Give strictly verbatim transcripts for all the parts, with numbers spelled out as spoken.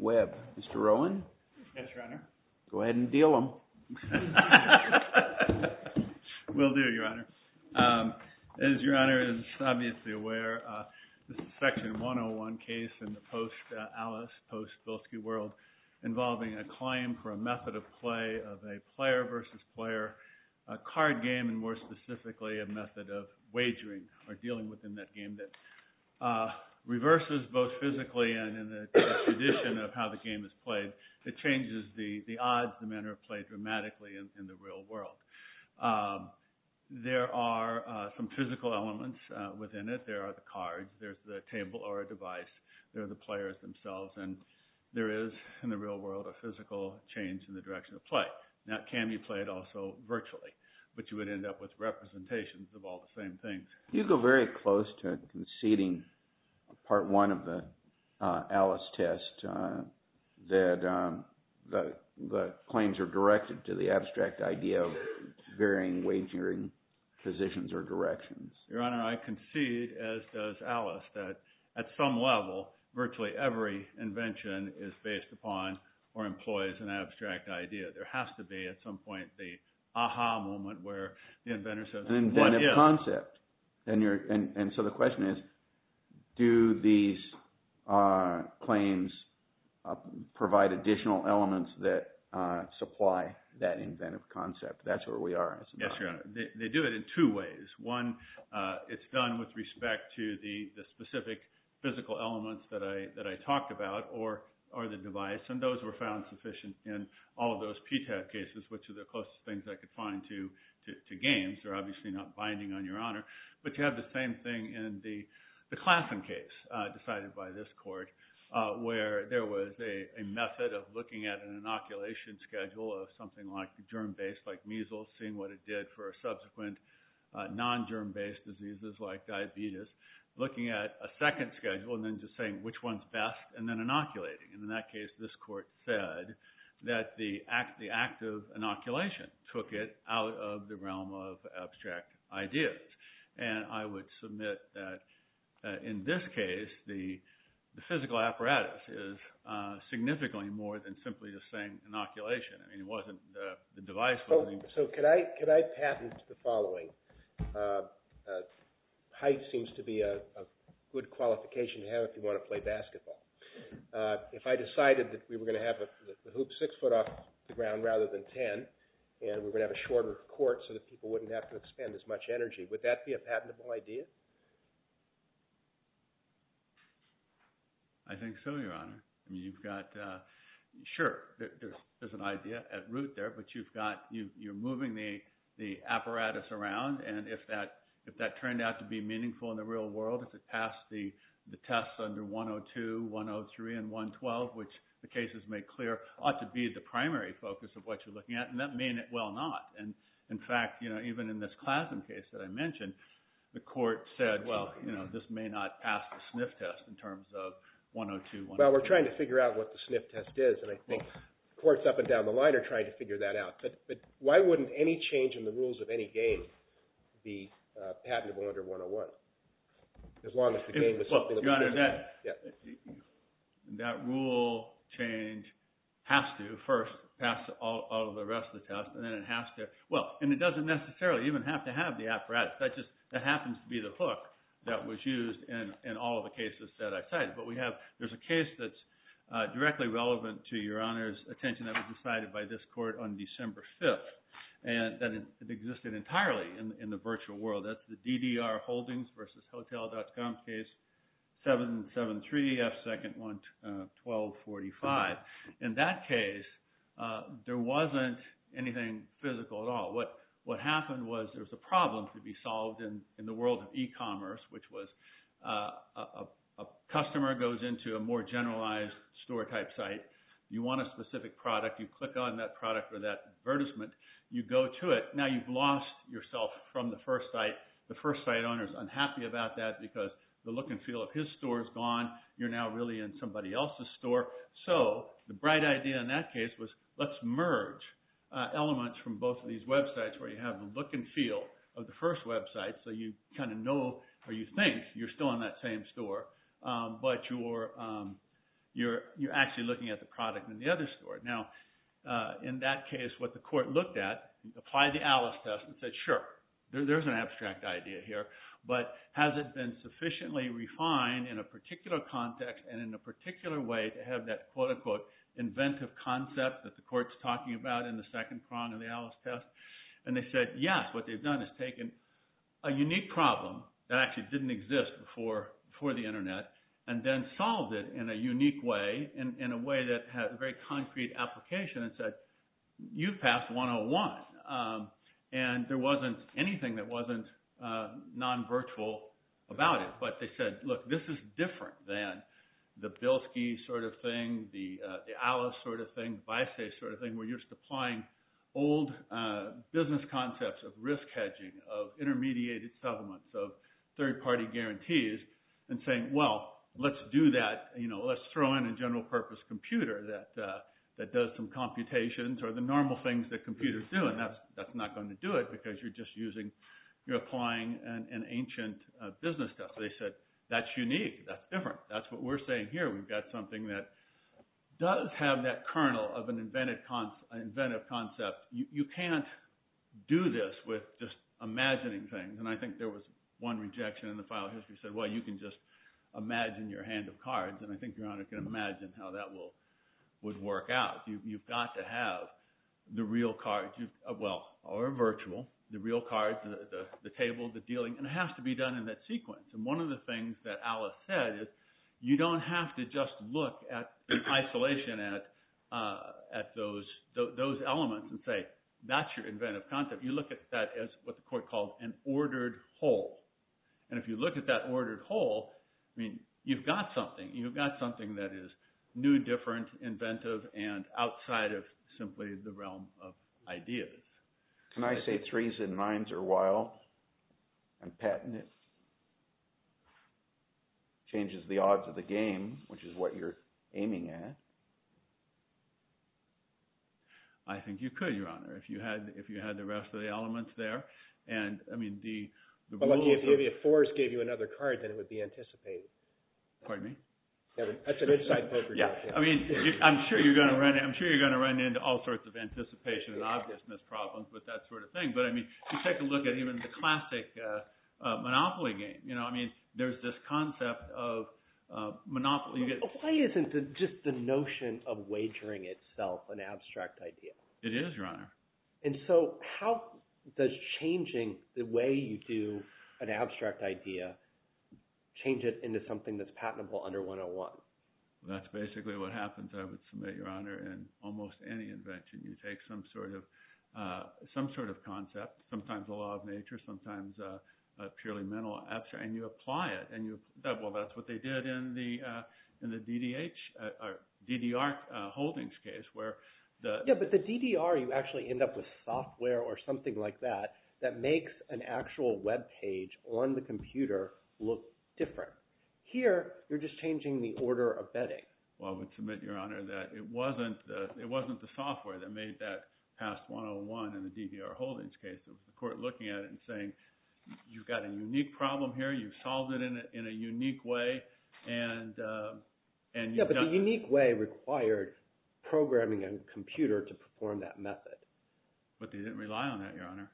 Webb. Mister Rowan? Yes, Your Honor. Go ahead and deal them. Will do, Your Honor. Um, as Your Honor is obviously aware, uh, this is Section one oh one case in the post-Alice, uh, post-Bilski world involving a claim for a method of play of a player versus player a card game, and more specifically a method of wagering or dealing within that game that uh, reverses both physically and in the, the tradition of how the game is played. It changes the, the odds, the manner of play dramatically in, in the real world. Um, there are uh, some physical elements uh, within it. There are the cards, there's the table or a device, there are the players themselves, and there is, in the real world, a physical change in the direction of play. Now, it can be played also virtually, but you would end up with representations of all the same things. You go very close to conceding part one of the uh, Alice test uh, that um, the, the claims are directed to the abstract idea of varying wagering positions or directions. Your Honor, I concede, as does Alice, that at some level, virtually every invention is based upon or employs an abstract idea. There has to be, at some point, the aha moment where the inventor says, an inventive concept. And, you're, and, and so the question is, do these uh, claims uh, provide additional elements that uh, supply that inventive concept? That's where we are. Yes, Your Honor. They, they do it in two ways. One, uh, it's done with respect to the, the specific physical elements that I that I talked about, or or the device, and those were found sufficient in all of those P T A B cases, which are the closest things I could find to, to, to games. They're obviously not binding on Your Honor, but you have the same thing in the the Klassen case uh, decided by this court, uh, where there was a, a method of looking at an inoculation schedule of something like germ-based, like measles, seeing what it did for subsequent uh, non-germ-based diseases like diabetes, looking at a second schedule and then just saying which one's best and then inoculating. And in that case, this court said that the act, the act of inoculation took it out of the realm of abstract ideas. And I would submit that uh, in this case, the the physical apparatus is uh, significantly more than simply just saying inoculation. I mean, it wasn't the, the device wasn't. So, so could I could I patent the following? Uh, uh, height seems to be a, a good qualification to have if you want to play basketball. Uh, if I decided that we were going to have a, the hoop six foot off the ground rather than ten, and we were going to have a shorter court so that people wouldn't have to expend as much energy, would that be a patentable idea? I think so, Your Honor. I mean, you've got, uh, sure, there, there's, there's an idea at root there, but you've got, you, you're moving the, the apparatus around, and if that if that turned out to be meaningful in the real world, if it passed the, the tests under one oh two, one oh three, and one twelve, which the cases make clear ought to be the primary focus of what you're looking at, and that may well not. And in fact, you know, even in this Klassen case that I mentioned, the court said, well, you know, this may not pass the sniff test in terms of one oh two, one oh three. Well, we're trying to figure out what the sniff test is, and I think courts up and down the line are trying to figure that out. But but why wouldn't any change in the rules of any game be uh, patentable under one oh one? As long as the game was well, something that Your was Honor, that, yeah. that rule change has to first pass all, all of the rest of the test, and then it has to, well, and it doesn't necessarily even have to have the apparatus. That just, that happens to be the hook that was used in, in all of the cases that I cited. But we have, there's a case that's uh, directly relevant to Your Honor's attention that was decided by this court on December fifth, and that it, it existed entirely in, in the virtual world. That's the D D R Holdings versus Hotel dot com case, seven seven three F second one twelve forty-five. In that case, uh, there wasn't anything physical at all. What What happened was there was a problem to be solved in, in the world of e-commerce, which was uh, a, a customer goes into a more generalized store-type site. You want a specific product. You click on that product or that advertisement. You go to it. Now you've lost yourself from the first site. The first site owner is unhappy about that because the look and feel of his store is gone. You're now really in somebody else's store. So the bright idea in that case was let's merge Uh, elements from both of these websites where you have the look and feel of the first website, so you kind of know or you think you're still in that same store, um, but your um, you're you're actually looking at the product in the other store. Now, uh, in that case, what the court looked at, applied the Alice test and said, sure, there, there's an abstract idea here, but has it been sufficiently refined in a particular context and in a particular way to have that quote-unquote inventive concept that the court's talking about in the second prong of the Alice test? And they said, yes, what they've done is taken a unique problem that actually didn't exist before before the Internet and then solved it in a unique way, in, in a way that had a very concrete application, and said, you've passed one oh one. Um, and there wasn't anything that wasn't uh, non-virtual about it. But they said, look, this is different than the Bilski sort of thing, the uh, the Alice sort of thing, Visafe sort of thing, where you're just applying old uh, business concepts of risk hedging, of intermediated settlements, of third-party guarantees, and saying, well, let's do that, you know, let's throw in a general-purpose computer that uh, that does some computations or the normal things that computers do, and that's that's not going to do it because you're just using, you're applying an, an ancient uh, business test. So they said, that's unique, that's different. That's what we're saying here. We've got something that does have that kernel of an inventive, con- inventive concept. You, you can't do this with just imagining things. And I think there was one rejection in the file history said, well, you can just imagine your hand of cards. And I think Your Honor can imagine how that will would work out. You, you've got to have the real cards, you've, uh, well, or virtual, the real cards, the, the, the table, the dealing, and it has to be done in that sequence. And one of the things that Alice said is, you don't have to just look at in isolation at uh, at those th- those elements and say that's your inventive concept. You look at that as what the court called an ordered whole. And if you look at that ordered whole, I mean, you've got something. You've got something that is new, different, inventive, and outside of simply the realm of ideas. Can I say threes and nines are wild and patent it? Changes the odds of the game, which is what you're aiming at. I think you could, Your Honor, if you had if you had the rest of the elements there. And I mean the the well, rules. If, if, if fours gave you another card, then it would be anticipated. Pardon me? Yeah, that's an inside poker. yeah, joke, yeah. I mean, you, I'm sure you're going to run. I'm sure you're going to run into all sorts of anticipation and obviousness problems with that sort of thing. But I mean, you take a look at even the classic uh, uh, Monopoly game. You know, I mean, there's this concept of uh, Monopoly. You get, Why isn't the, just the notion of wagering itself an abstract idea? It is, Your Honor. And so, how does changing the way you do an abstract idea change it into something that's patentable under one oh one? Well, that's basically what happens, I would submit, Your Honor, in almost any invention. You take some sort of uh, some sort of concept, sometimes a law of nature, sometimes uh, a purely mental abstract, and you apply it. And you that, well, that's what they did in the uh, in the D D H uh, or D D R uh, Holdings case, where the yeah, but the D D R you actually end up with software or something like that that makes an actual web page on the computer look different. Here, you're just changing the order of betting. Well, I would submit, Your Honor, that it wasn't the, it wasn't the software that made that past one oh one in the D D R Holdings case. It was the court looking at it and saying, you've got a unique problem here. You've solved it in a, in a unique way, and uh, and you've yeah, but done, the unique way required programming a computer to perform that method. But they didn't rely on that, Your Honor.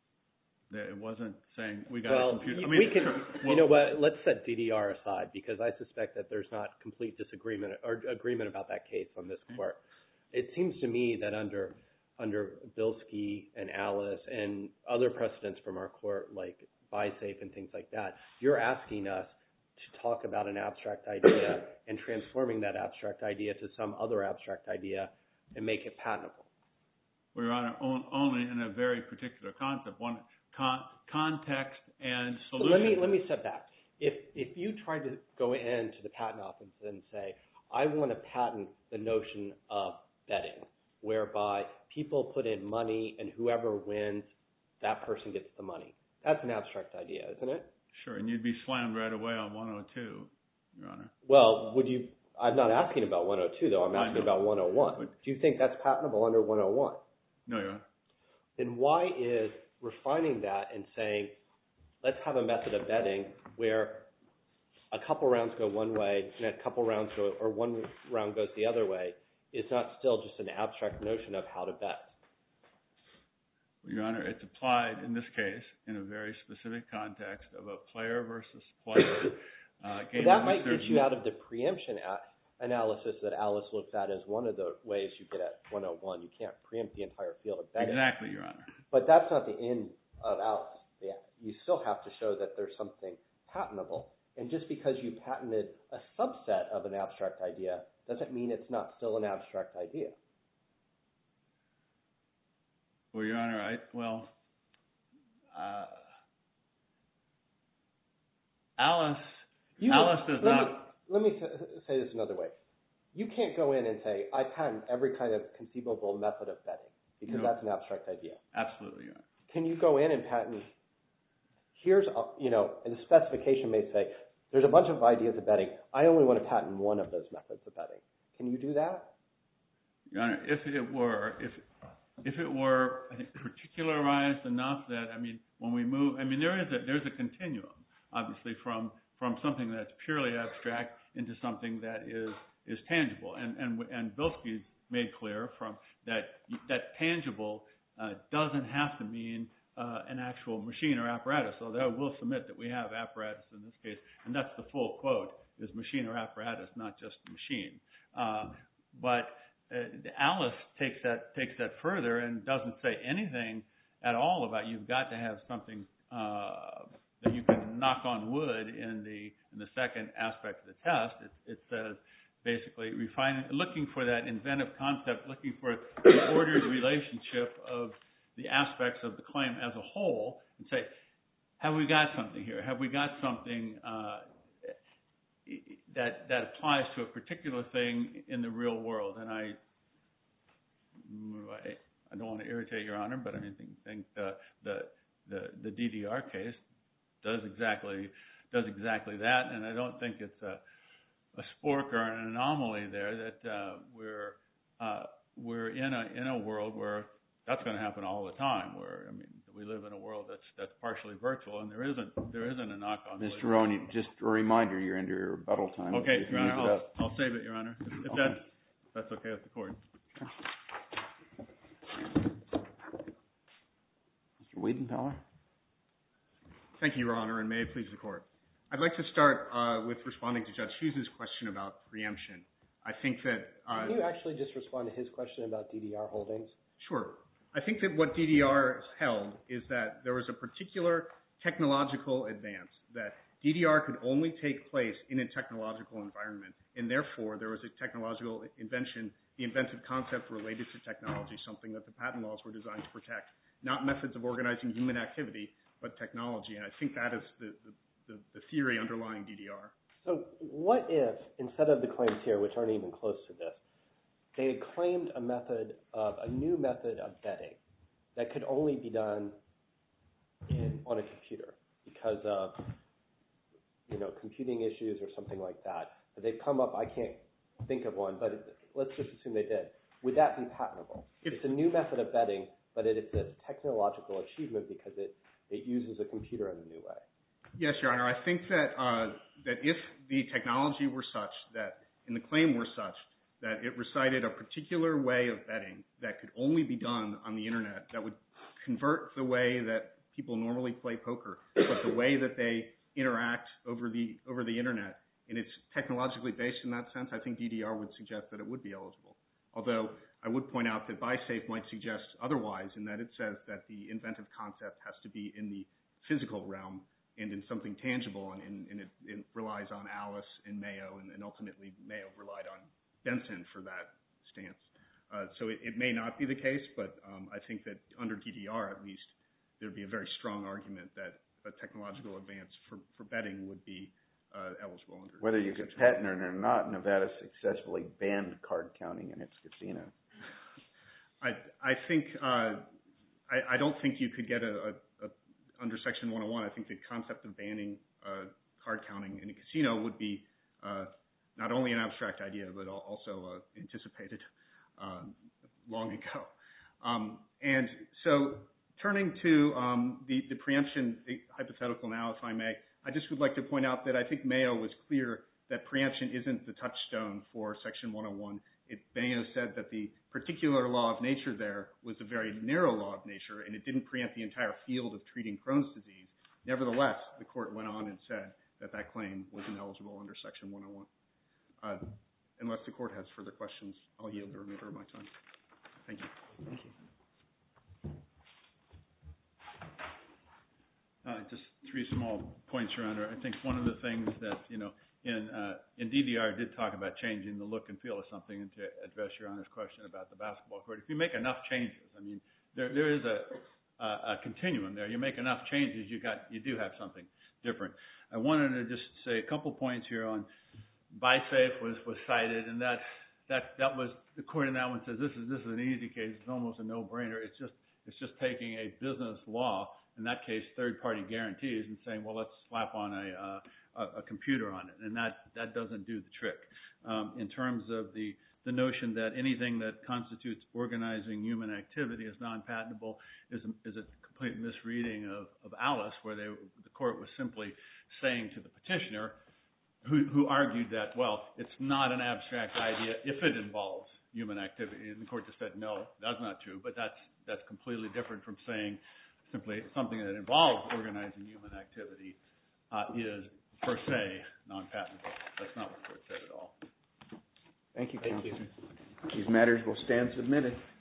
It wasn't saying we got well, a computer. I we mean, can, sure. well, you know what? Let's set D D R aside because I suspect that there's not complete disagreement or agreement about that case on this okay. court. It seems to me that under under Bilski and Alice and other precedents from our court, like Visafe and things like that, you're asking us to talk about an abstract idea and transforming that abstract idea to some other abstract idea and make it patentable. Well, Your Honor, on, only in a very particular concept, one con, context and solution. So let me let me step back. If if you tried to go into the patent office and say, I want to patent the notion of betting, whereby people put in money and whoever wins, that person gets the money. That's an abstract idea, isn't it? Sure, and you'd be slammed right away on one oh two, Your Honor. Well, would you? I'm not asking about one oh two, though. I'm asking about one oh one. But, do you think that's patentable under one oh one? No, Your Honor. Then why is refining that and saying, let's have a method of betting where a couple rounds go one way and a couple rounds go, or one round goes the other way, is not still just an abstract notion of how to bet. Your Honor, it's applied in this case in a very specific context of a player versus player uh, game. Well, that might get you out of the preemption a- analysis that Alice looks at as one of the ways you get at one oh one. You can't preempt the entire field of betting. Exactly, Your Honor. But that's not the end of Alice. Yeah, you still have to show that there's something patentable. And just because you patented a subset of an abstract idea doesn't mean it's not still an abstract idea. Well, Your Honor, I, well, uh, Alice, you Alice would, does let not... Me, let me say this another way. You can't go in and say, I patent every kind of conceivable method of betting, because no. that's an abstract idea. Absolutely, Your Honor. Can you go in and patent, here's, a, you know, and the specification may say, there's a bunch of ideas of betting. I only want to patent one of those methods of betting. Can you do that? Your Honor, if it were, if if it were, I think, particularized enough that, I mean, when we move, I mean, there is a there's a continuum, obviously, from from something that's purely abstract into something that is is tangible, and and and Bilski's made clear from that that tangible uh, doesn't have to mean uh, an actual machine or apparatus. So I will submit that we have apparatus in this case, and that's the full quote: is machine or apparatus, not just machine. Uh, but uh, Alice takes that takes that further and doesn't say anything at all about you've got to have something uh, that you can knock on wood in the in the second aspect of the test. It, it says basically refining, looking for that inventive concept, looking for the ordered relationship of the aspects of the claim as a whole, and say, have we got something here? Have we got something uh, that that applies to a particular thing in the real world? And I, I, I don't want to irritate Your Honor, but I mean, think, think the, the the the D D R case does exactly does exactly that, and I don't think it's a a spork or an anomaly there that uh, we're uh, we're in a in a world where that's going to happen all the time. Where I mean, we live in a world that's that's partially virtual, and there isn't there isn't a knock on. Mister Roney, just a reminder, you're into your rebuttal time. Okay, Your Honor, I'll, I'll save it, Your Honor, if, if okay. that's if that's okay with the court. Mister Wiedenpeller. Thank you, Your Honor, and may it please the court. I'd like to start uh, with responding to Judge Hughes' question about preemption. I think that... Uh, Can you actually just respond to his question about D D R holdings? Sure. I think that what D D R held is that there was a particular technological advance, that D D R could only take place in a technological environment, and therefore there was a technological invention, the inventive concept related to technology, something that the patent laws were designed to protect, not methods of organizing human activity, but technology. And I think that is the, the The, the theory underlying D D R. So what if, instead of the claims here, which aren't even close to this, they had claimed a method of, a new method of betting that could only be done in on a computer because of, you know, computing issues or something like that. But they've come up, I can't think of one, but it, let's just assume they did. Would that be patentable? If, it's a new method of betting, but it, it's a technological achievement because it, it uses a computer in a new way. Yes, Your Honor. I think that uh, that if the technology were such that, and the claim were such, that it recited a particular way of betting that could only be done on the internet, that would convert the way that people normally play poker, but the way that they interact over the over the internet, and it's technologically based in that sense, I think D D R would suggest that it would be eligible. Although I would point out that BuySafe might suggest otherwise, in that it says that the inventive concept has to be in the physical realm and in something tangible, and, and, and it, it relies on Alice and Mayo, and, and ultimately Mayo relied on Benson for that stance. Uh, so it, it may not be the case, but um, I think that under D D R at least, there would be a very strong argument that a technological advance for, for betting would be uh, eligible. Under Whether you could patent it or not, Nevada successfully banned card counting in its casinos. I, I think, uh, I, I don't think you could get a, a under Section one oh one, I think the concept of banning uh, card counting in a casino would be uh, not only an abstract idea, but also uh, anticipated uh, long ago. Um, and so turning to um, the, the preemption hypothetical now, if I may, I just would like to point out that I think Mayo was clear that preemption isn't the touchstone for Section one oh one. It, Mayo said that the particular law of nature there was a very narrow law of nature, and it didn't preempt the entire field of treating Crohn's disease. Nevertheless, the court went on and said that that claim was ineligible under Section one oh one. Uh, unless the court has further questions, I'll yield the remainder of my time. Thank you. Thank you. Uh, just three small points, Your Honor. I think one of the things that, you know, in uh, in D D R did talk about changing the look and feel of something, and to address Your Honor's question about the basketball court. If you make enough changes, I mean, there there is a, a, a continuum there. You make enough changes, you got you do have something different. I wanted to just say a couple points here on BiSafe was, was cited, and that that that was the court in that one says this is this is an easy case. It's almost a no-brainer. It's just it's just taking a business law, in that case, third-party guarantees, and saying, well, let's slap on a, uh, a, a computer on it, and that, that doesn't do the trick. Um, in terms of the, the notion that anything that constitutes organizing human activity is non-patentable is a, is a complete misreading of, of Alice, where they, the court was simply saying to the petitioner, who, who argued that, well, it's not an abstract idea if it involves human activity, and the court just said, no, that's not true, but that's, that's completely different from saying simply something that involves organizing human activity uh, is per se non-patentable. That's not what the court said at all. Thank you, Thank counsel. you. These matters will stand submitted.